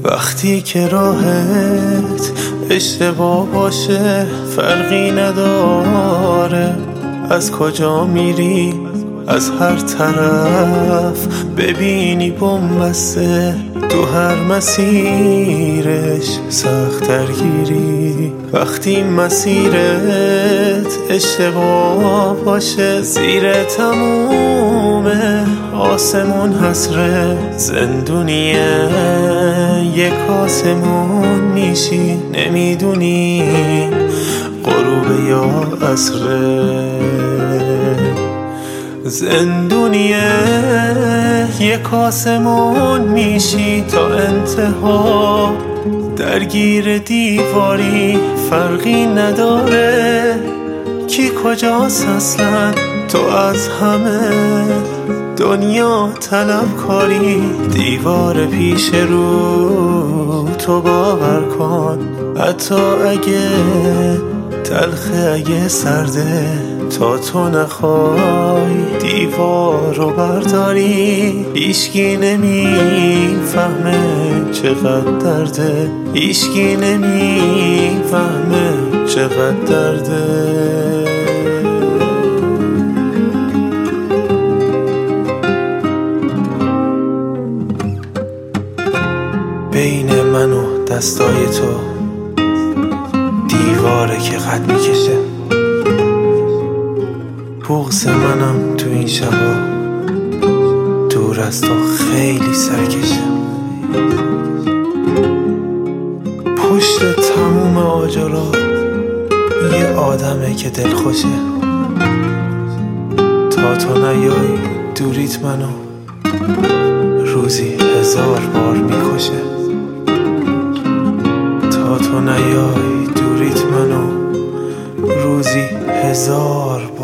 وقتی که راهت اشتباه باشه فرقی نداره از کجا میری، از هر طرف ببینی بن‌بسته، تو هر مسیرش سخت درگیری. وقتی مسیرت اشتباه باشه زیر تموم آسمون حسره زندونیه، یک آسمون میشی نمیدونی غروب یا عصره. زندونیه یک آسمون میشی تا انتها، درگیر دیواری فرقی نداره کی کجاست اصلا. تو از همه دنیا طلبکاری، دیوار پیش رو تو باور کن، حتی اگه تلخه اگه سرده، تا تو نخوای دیوار رو برداری. هیچکی نمیفهمه چقدر درده، هیچکی نمیفهمه چقدر درده. بین من و دستای تو دیواره که قد میکشه، بغض منم تو این شبا دور از تو خیلی سرکشه. پشت تموم آجرا یه آدمه که دلخوشه، تا تو نیای دوریت منو روزی 1000 بار میکشه. تا تو نیای دوریت منو روزی 1000 بار